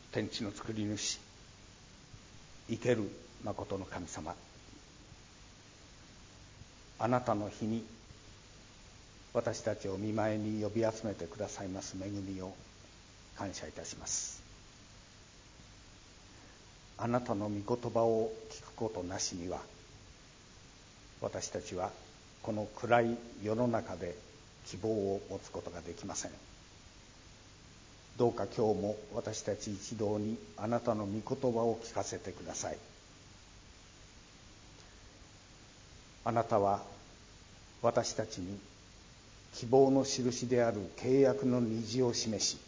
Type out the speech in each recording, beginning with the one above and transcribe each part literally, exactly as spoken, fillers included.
天地の作り主、生けるまことの神様、あなたの日に私たちを御前に呼び集めてくださいます恵みを感謝いたします。あなたの御言葉を聞くことなしには、私たちはこの暗い世の中で希望を持つことができません。どうか今日も私たち一同にあなたの御言葉を聞かせてください。あなたは私たちに希望の印である契約の虹を示し、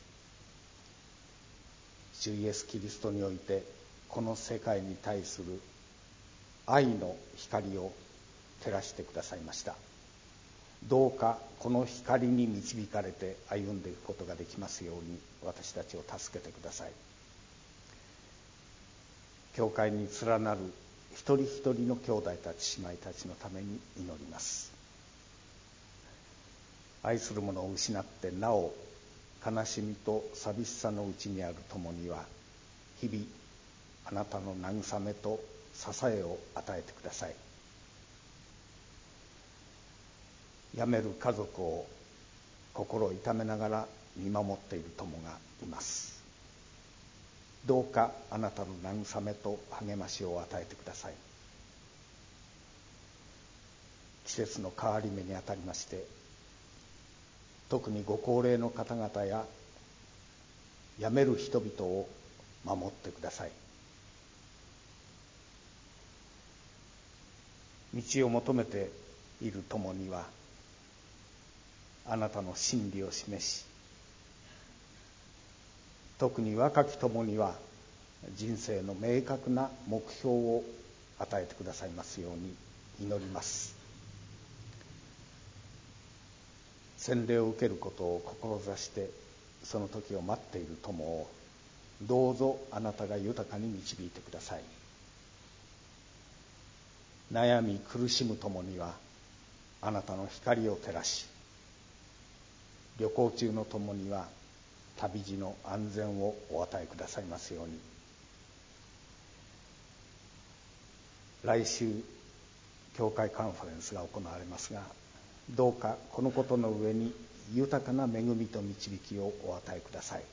主イエス・キリストにおいてこの世界に対する愛の光を照らしてくださいました。どうかこの光に導かれて歩んでいくことができますように私たちを助けてください。教会に連なる一人一人の兄弟たち姉妹たちのために祈ります。愛する者を失ってなお悲しみと寂しさのうちにある友には、日々あなたの慰めと支えを与えてください。病める家族を心痛めながら見守っている友がいます。どうかあなたの慰めと励ましを与えてください。季節の変わり目にあたりまして、特にご高齢の方々や病める人々を守ってください。道を求めている友にはあなたの真理を示し、特に若き友には人生の明確な目標を与えてくださいますように祈ります。洗礼を受けることを志してその時を待っている友をどうぞあなたが豊かに導いてください。悩み苦しむ友にはあなたの光を照らし、旅行中の友には旅路の安全をお与えくださいますように。来週教会カンファレンスが行われますが、どうかこのことの上に豊かな恵みと導きをお与えください。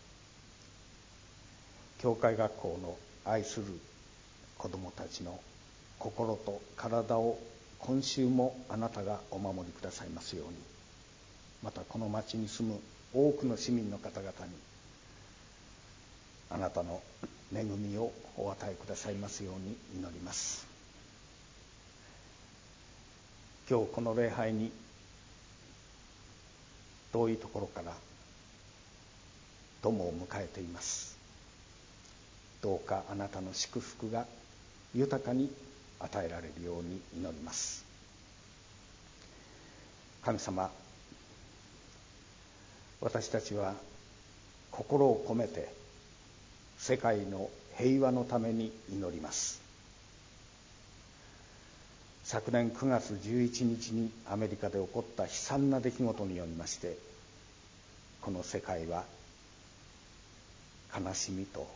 教会学校の愛する子どもたちの心と体を今週もあなたがお守りくださいますように、またこの町に住む多くの市民の方々にあなたの恵みをお与えくださいますように祈ります。今日この礼拝に遠いところから友を迎えています。どうかあなたの祝福が豊かに与えられるように祈ります。神様、私たちは心を込めて世界の平和のために祈ります。昨年くがつじゅういちにちにアメリカで起こった悲惨な出来事によりまして、この世界は悲しみと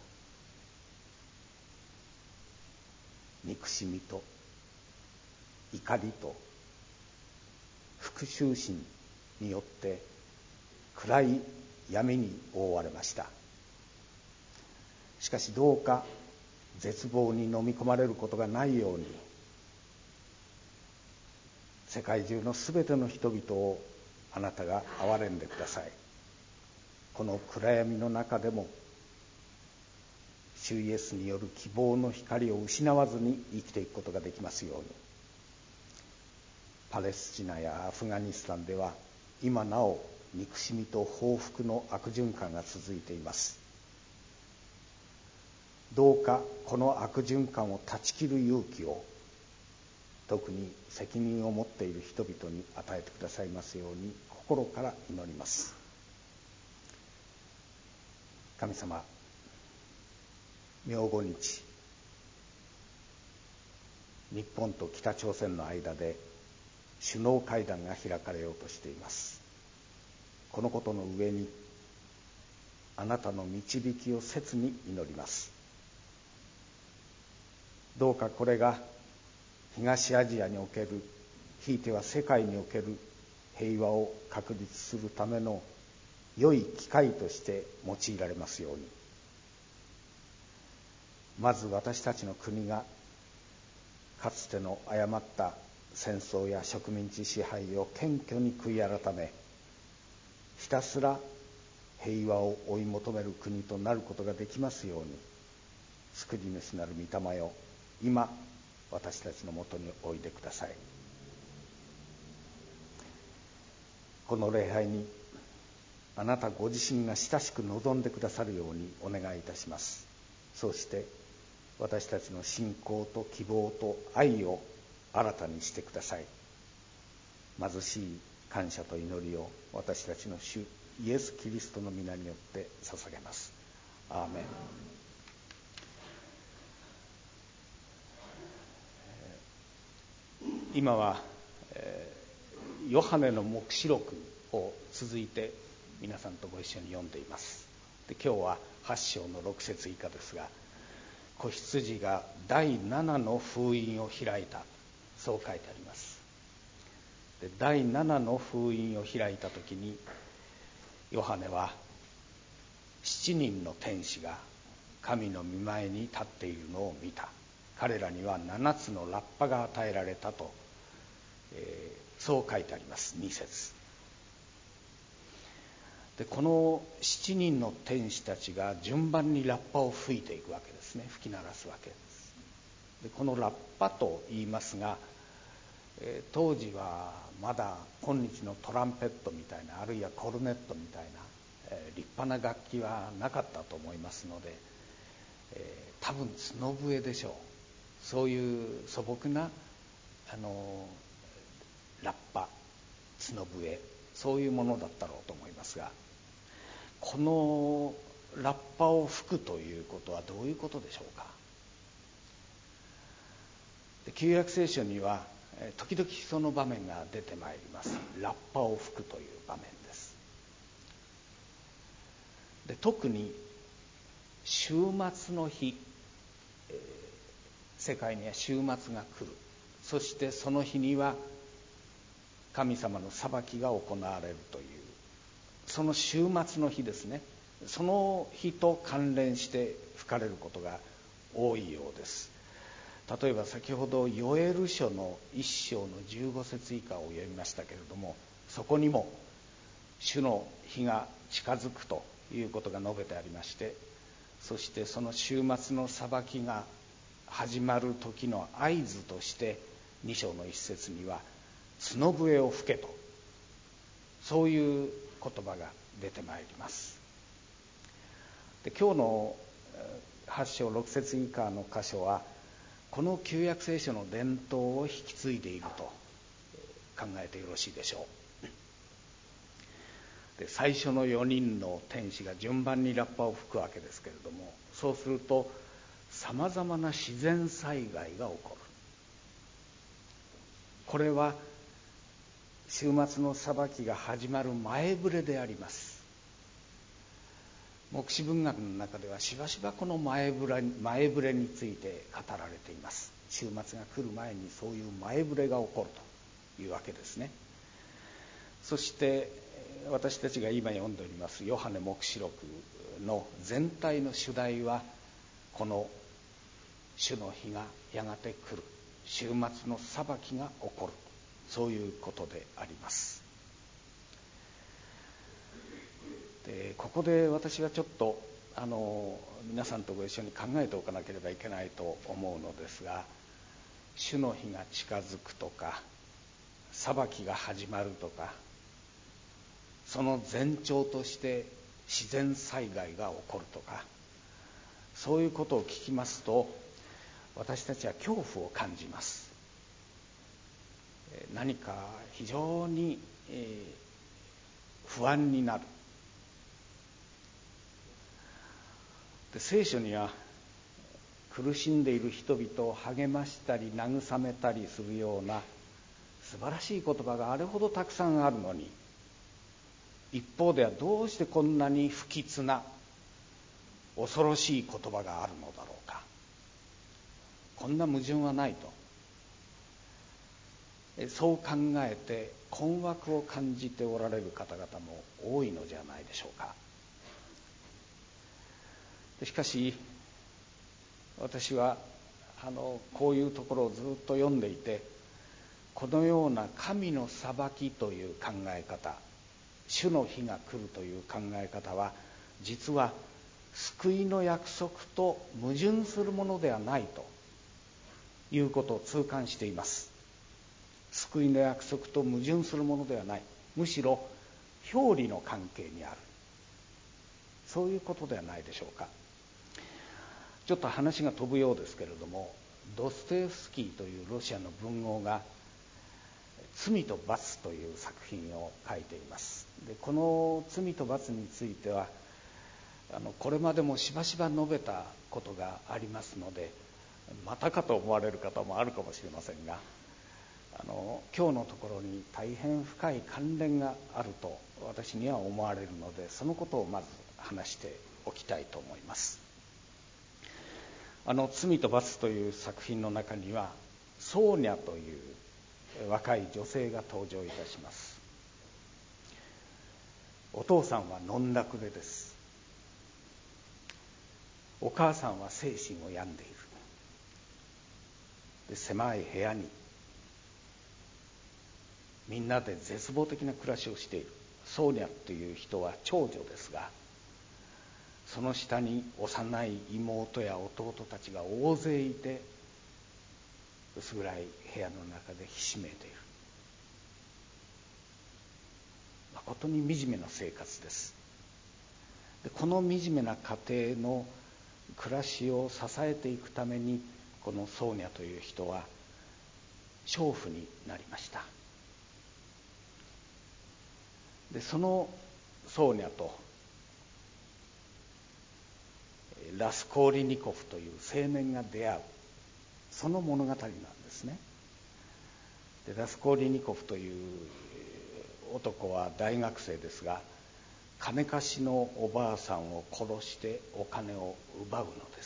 憎しみと怒りと復讐心によって暗い闇に覆われました。しかしどうか絶望に飲み込まれることがないように、世界中のすべての人々をあなたが憐れんでください。この暗闇の中でも主イエスによる希望の光を失わずに生きていくことができますように。パレスチナやアフガニスタンでは今なお憎しみと報復の悪循環が続いています。どうかこの悪循環を断ち切る勇気を特に責任を持っている人々に与えてくださいますように心から祈ります。神様、明後日日本と北朝鮮の間で首脳会談が開かれようとしています。このことの上にあなたの導きを切に祈ります。どうかこれが東アジアにおける、ひいては世界における平和を確立するための良い機会として用いられますように。まず私たちの国がかつての誤った戦争や植民地支配を謙虚に悔い改め、ひたすら平和を追い求める国となることができますように、救い主なる御霊よ、今私たちのもとにおいでください。この礼拝にあなたご自身が親しく望んでくださるようにお願いいたします。そうして私たちの信仰と希望と愛を新たにしてください。貧しい感謝と祈りを私たちの主イエス・キリストの皆によって捧げます。アーメン。今は、えー、ヨハネの黙示録を続いて皆さんとご一緒に読んでいます。で、今日ははち章のろく節以下ですが、子羊がだいななの封印を開いた、そう書いてあります。で、だいななの封印を開いた時にヨハネはしちにんの天使が神の御前に立っているのを見た。彼らにはななつのラッパが与えられたと、えー、そう書いてあります。に節で、このしちにんの天使たちが順番にラッパを吹いていくわけですね。吹き鳴らすわけです。で、このラッパと言いますが、えー、当時はまだ今日のトランペットみたいな、あるいはコルネットみたいな、えー、立派な楽器はなかったと思いますので、えー、多分角笛でしょう。そういう素朴なあのラッパ、角笛、そういうものだったろうと思いますが、このラッパを吹くということはどういうことでしょうか。で、旧約聖書には時々その場面が出てまいります。ラッパを吹くという場面です。で、特に終末の日、えー、世界には終末が来る。そしてその日には神様の裁きが行われるという、その終末の日ですね。その日と関連して吹かれることが多いようです。例えば先ほどヨエル書のいっ章のじゅうご節以下を読みましたけれども、そこにも主の日が近づくということが述べてありまして、そしてその終末の裁きが始まる時の合図としてに章のいち節には角笛を吹けと、そういう言葉が出てまいります。で、今日のはち章ろく節以下の箇所はこの旧約聖書の伝統を引き継いでいると考えてよろしいでしょう。で、最初のよにんの天使が順番にラッパを吹くわけですけれども、そうするとさまざまな自然災害が起こる。これは終末の裁きが始まる前触れであります。黙示文学の中ではしばしばこの前触れ、前触れについて語られています。終末が来る前にそういう前触れが起こるというわけですね。そして私たちが今読んでおりますヨハネ黙示録の全体の主題は、この主の日がやがて来る、終末の裁きが起こる、そういうことであります。で、ここで私はちょっとあの皆さんとご一緒に考えておかなければいけないと思うのですが、主の日が近づくとか、裁きが始まるとか、その前兆として自然災害が起こるとか、そういうことを聞きますと、私たちは恐怖を感じます。何か非常に、えー、不安になる。で、聖書には苦しんでいる人々を励ましたり慰めたりするような素晴らしい言葉があれほどたくさんあるのに、一方ではどうしてこんなに不吉な恐ろしい言葉があるのだろうか。こんな矛盾はないと、そう考えて困惑を感じておられる方々も多いのじゃないでしょうか。しかし私はあのこういうところをずっと読んでいて、このような神の裁きという考え方、主の日が来るという考え方は、実は救いの約束と矛盾するものではないということを痛感しています。救いの約束と矛盾するものではない、むしろ表裏の関係にある、そういうことではないでしょうか。ちょっと話が飛ぶようですけれども、ドストエフスキーというロシアの文豪が罪と罰という作品を書いています。でこの罪と罰についてはあのこれまでもしばしば述べたことがありますので、またかと思われる方もあるかもしれませんが、あの今日のところに大変深い関連があると私には思われるので、そのことをまず話しておきたいと思います。あの罪と罰という作品の中にはソーニャという若い女性が登場いたします。お父さんは飲んだくれです。お母さんは精神を病んでいる。で狭い部屋にみんなで絶望的な暮らしをしている。ソーニャという人は長女ですが、その下に幼い妹や弟たちが大勢いて、薄暗い部屋の中でひしめいている。誠に惨めな生活です。でこの惨めな家庭の暮らしを支えていくために、このソーニャという人は娼婦になりました。でそのソーニャとラスコーリニコフという青年が出会う、その物語なんですね。でラスコーリニコフという男は大学生ですが、金貸しのおばあさんを殺してお金を奪うのです。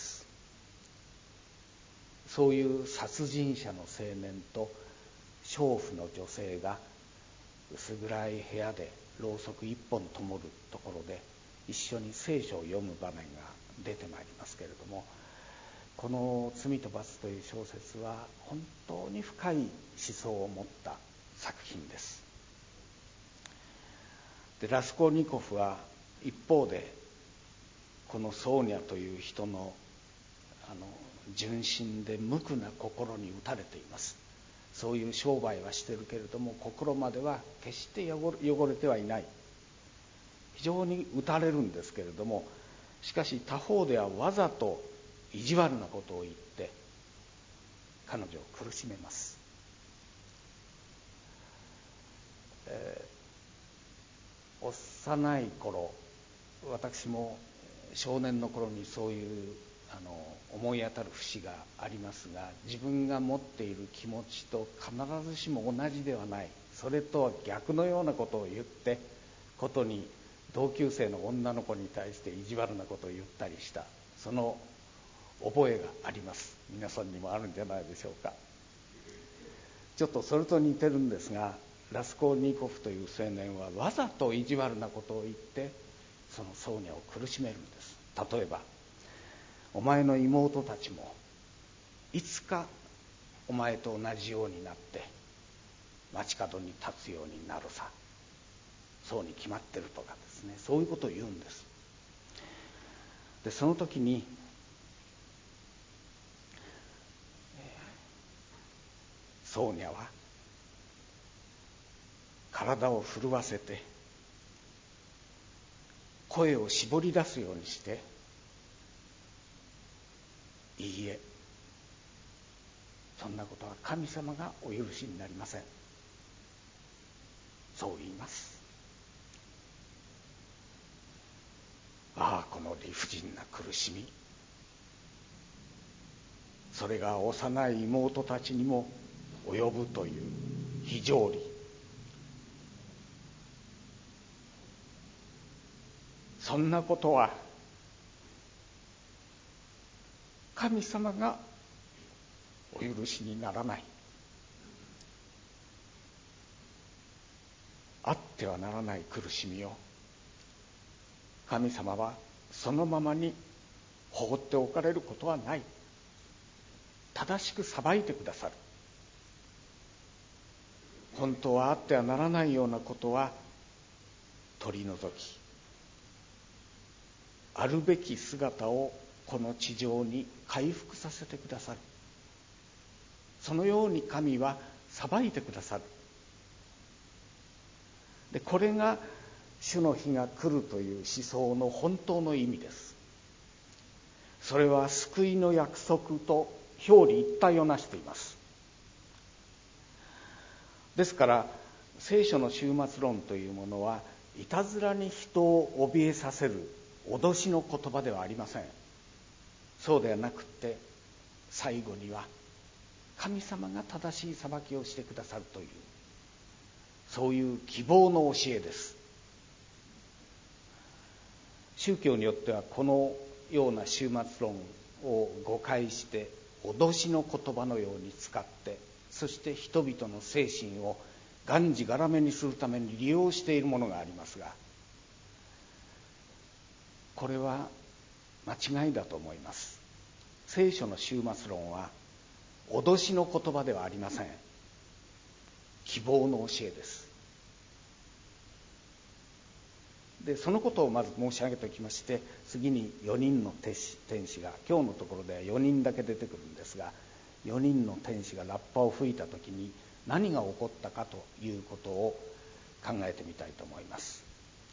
そういう殺人者の青年と娼婦の女性が薄暗い部屋でろうそく一本灯るところで一緒に聖書を読む場面が出てまいりますけれども、この罪と罰という小説は本当に深い思想を持った作品です。でラスコーニコフは一方でこのソーニャという人のあの純真で無垢な心に打たれています。そういう商売はしてるけれども、心までは決して汚れてはいない。非常に打たれるんですけれども、しかし他方ではわざと意地悪なことを言って彼女を苦しめます。えー、幼い頃、私も少年の頃にそういうあの思い当たる節がありますが、自分が持っている気持ちと必ずしも同じではない、それとは逆のようなことを言ってことに、同級生の女の子に対して意地悪なことを言ったりした、その覚えがあります。皆さんにもあるんじゃないでしょうか。ちょっとそれと似てるんですが、ラスコーニコフという青年はわざと意地悪なことを言ってそのソーニャを苦しめるんです。例えば、お前の妹たちもいつかお前と同じようになって街角に立つようになるさ、そうに決まってるとかですね、そういうことを言うんです。でその時にソーニャは体を震わせて声を絞り出すようにして、いいえ、そんなことは神様がお許しになりません、そう言います。ああ、この理不尽な苦しみ、それが幼い妹たちにも及ぶという非条理、そんなことは神様がお許しにならない。あってはならない苦しみを神様はそのままに放っておかれることはない。正しく裁いてくださる。本当はあってはならないようなことは取り除き、あるべき姿をこの地上に回復させてくださる。そのように神は裁いてくださる。でこれが主の日が来るという思想の本当の意味です。それは救いの約束と表裏一体をなしています。ですから聖書の終末論というものはいたずらに人を怯えさせる脅しの言葉ではありません。そうではなくって最後には神様が正しい裁きをしてくださるという、そういう希望の教えです。宗教によってはこのような終末論を誤解して脅しの言葉のように使って、そして人々の精神をがんじがらめにするために利用しているものがありますが、これは間違いだと思います。聖書の終末論は脅しの言葉ではありません。希望の教えです。でそのことをまず申し上げておきまして、次によにんの天使、天使が今日のところではよにんだけ出てくるんですが、よにんの天使がラッパを吹いたときに何が起こったかということを考えてみたいと思います。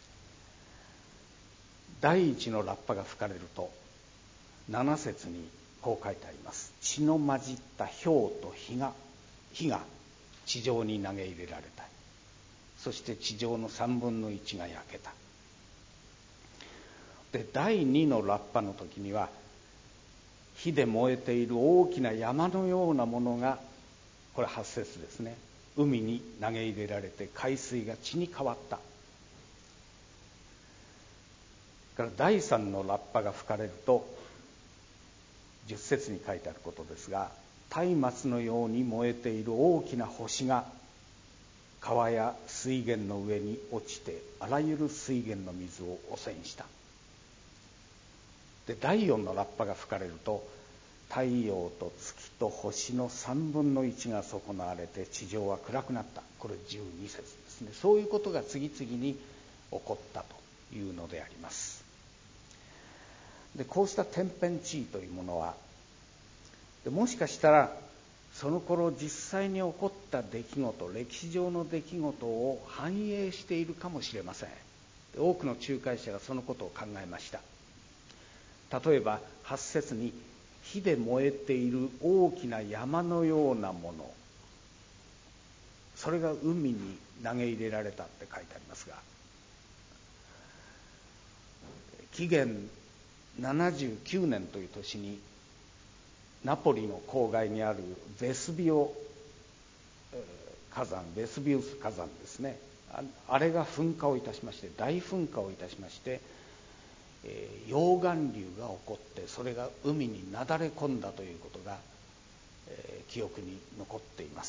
第一のラッパが吹かれるとなな節にこう書いてあります。血の混じった雹と火が火が地上に投げ入れられた。そして地上の三分の一が焼けた。で第二のラッパの時には火で燃えている大きな山のようなものが、これはち節ですね、海に投げ入れられて海水が血に変わった。から第三のラッパが吹かれるとじゅっ節に書いてあることですが、松明のように燃えている大きな星が川や水源の上に落ちてあらゆる水源の水を汚染した。で第四のラッパが吹かれると太陽と月と星の三分の一が損なわれて地上は暗くなった。これじゅうに節ですね。そういうことが次々に起こったというのであります。でこうした天変地異というものはでもしかしたらその頃実際に起こった出来事、歴史上の出来事を反映しているかもしれません。で多くの仲介者がそのことを考えました。例えばはち節に火で燃えている大きな山のようなもの、それが海に投げ入れられたって書いてありますが、紀元ななじゅうきゅうねんという年にナポリの郊外にあるベスビオ火山、ベスビウス火山ですね、あれが噴火をいたしまして、大噴火をいたしまして、えー、溶岩流が起こってそれが海になだれ込んだということが、えー、記憶に残っています。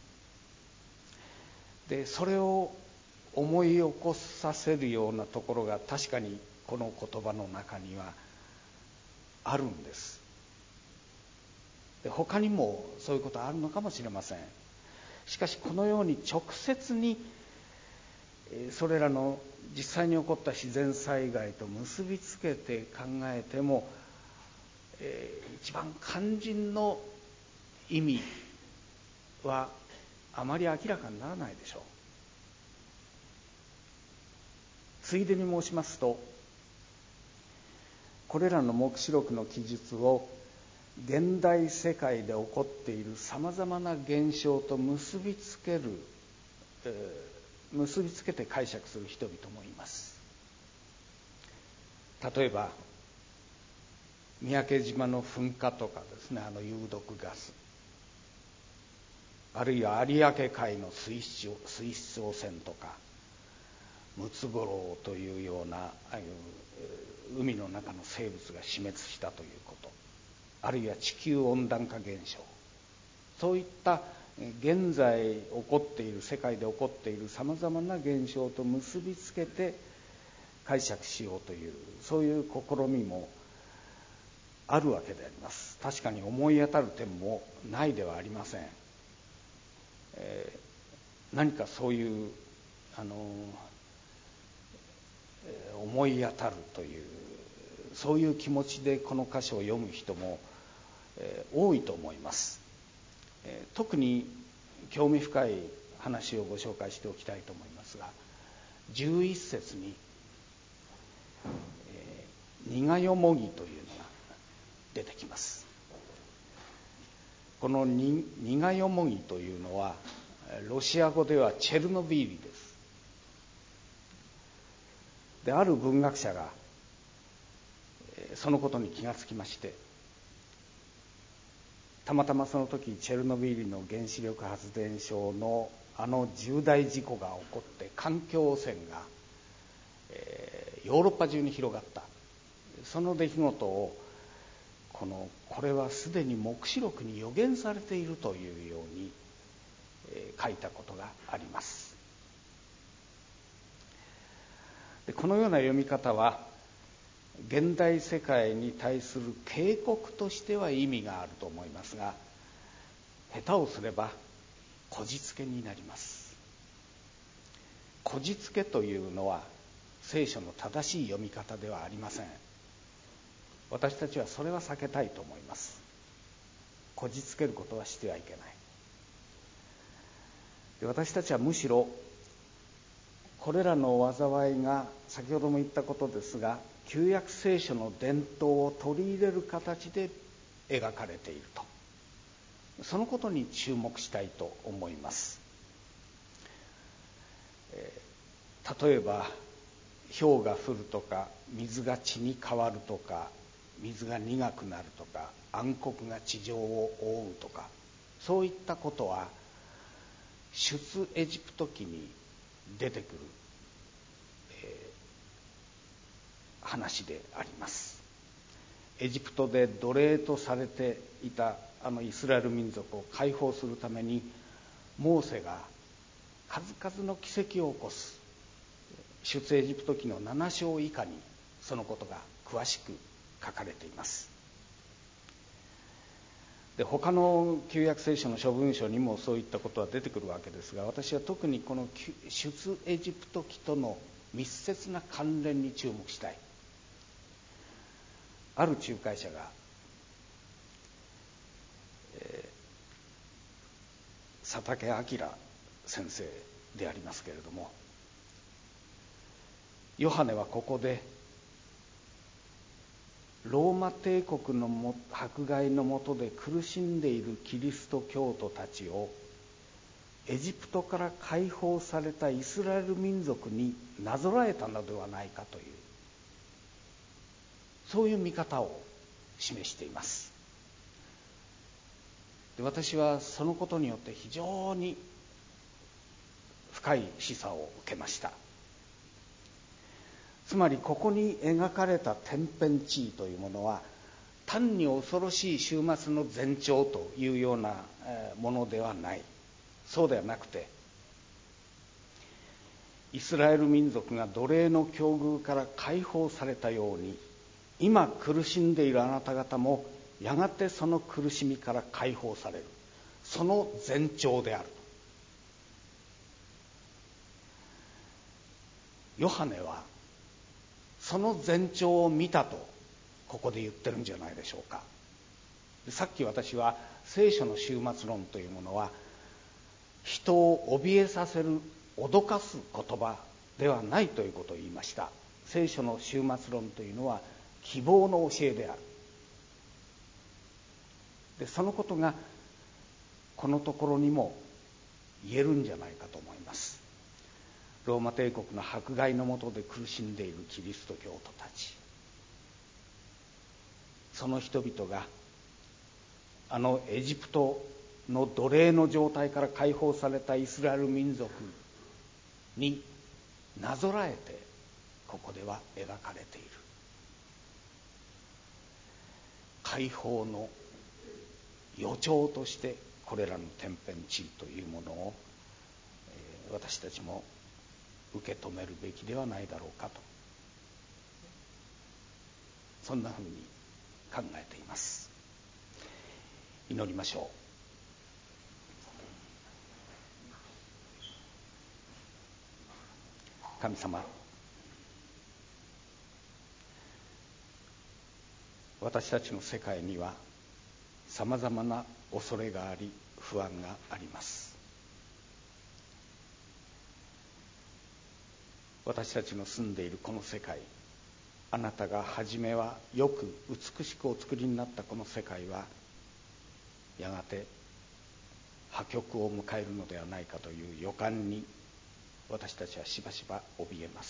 でそれを思い起こさせるようなところが確かにこの言葉の中にはあるんです。で他にもそういうことあるのかもしれません。しかしこのように直接にそれらの実際に起こった自然災害と結びつけて考えても、えー、一番肝心の意味はあまり明らかにならないでしょう。ついでに申しますと、これらの黙示録の記述を現代世界で起こっているさまざまな現象と結びつける、えー、結びつけて解釈する人々もいます。例えば三宅島の噴火とかですね、あの有毒ガス、あるいは有明海の水質水質汚染とか、ムツゴロウというようなああいう海の中の生物が死滅したということ、 あるいは地球温暖化現象、そういった現在起こっている、世界で起こっているさまざまな現象と結びつけて解釈しようという、そういう試みもあるわけであります。確かに思い当たる点もないではありません。えー、何かそういうあの、えー、思い当たるという、そういう気持ちでこの箇所を読む人も、えー、多いと思います。えー、特に興味深い話をご紹介しておきたいと思いますが、じゅういっ節に、えー、苦よもぎというのが出てきます。このに苦よもぎというのはロシア語ではチェルノビーリです。で、ある文学者がそのことに気がつきまして、たまたまその時チェルノビーリの原子力発電所のあの重大事故が起こって環境汚染が、えー、ヨーロッパ中に広がった。その出来事をこのこれはすでに黙示録に予言されているというように、えー、書いたことがあります。で、このような読み方は現代世界に対する警告としては意味があると思いますが、下手をすればこじつけになります。こじつけというのは聖書の正しい読み方ではありません。私たちはそれは避けたいと思います。こじつけることはしてはいけない。で、私たちはむしろこれらの災いが先ほども言ったことですが、旧約聖書の伝統を取り入れる形で描かれていると、そのことに注目したいと思います。えー、例えば氷が降るとか、水が血に変わるとか、水が苦くなるとか、暗黒が地上を覆うとか、そういったことは出エジプト記に出てくる、えー、話であります。エジプトで奴隷とされていたあのイスラエル民族を解放するために、モーセが数々の奇跡を起こす。出エジプト記のなな章以下にそのことが詳しく書かれています。で、他の旧約聖書の諸文書にもそういったことは出てくるわけですが、私は特にこの出エジプト記との密接な関連に注目したい。ある仲介者が、えー、佐竹明先生でありますけれども、ヨハネはここでローマ帝国のも迫害の下で苦しんでいるキリスト教徒たちをエジプトから解放されたイスラエル民族になぞらえたのではないかという、そういう見方を示しています。で、私はそのことによって非常に深い示唆を受けました。つまりここに描かれた天変地異というものは、単に恐ろしい終末の前兆というようなものではない。そうではなくて、イスラエル民族が奴隷の境遇から解放されたように、今苦しんでいるあなた方もやがてその苦しみから解放される、その前兆である。ヨハネはその前兆を見たとここで言ってるんじゃないでしょうか。さっき私は聖書の終末論というものは人を怯えさせる、脅かす言葉ではないということを言いました。聖書の終末論というのは希望の教えである。で、そのことがこのところにも言えるんじゃないかと思います。ローマ帝国の迫害の下で苦しんでいるキリスト教徒たち、その人々があのエジプトの奴隷の状態から解放されたイスラエル民族になぞらえてここでは描かれている。 解放の予兆としてこれらの天変地異というものを、えー、私たちも受け止めるべきではないだろうかと、そんなふうに考えています。祈りましょう。神様、私たちの世界にはさまざまな恐れがあり不安があります。私たちの住んでいるこの世界、あなたが初めはよく美しくお作りになったこの世界はやがて破局を迎えるのではないかという予感に私たちはしばしば怯えます。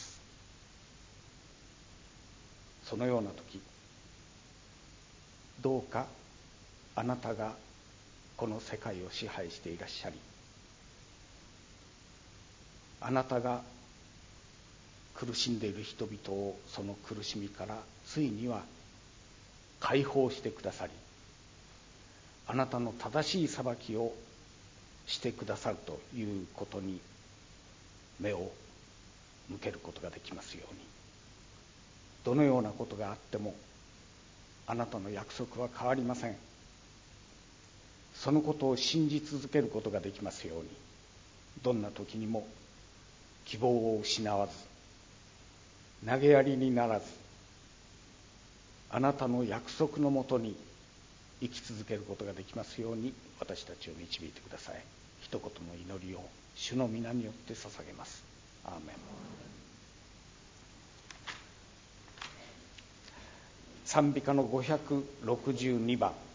そのような時、どうかあなたがこの世界を支配していらっしゃり、あなたが苦しんでいる人々をその苦しみからついには解放してくださり、あなたの正しい裁きをしてくださるということに目を向けることができますように。どのようなことがあってもあなたの約束は変わりません。そのことを信じ続けることができますように、どんな時にも希望を失わず、投げやりにならず、あなたの約束のもとに生き続けることができますように私たちを導いてください。一言の祈りを主の皆によって捧げます。アーメン。賛美歌のごひゃくろくじゅうにばん。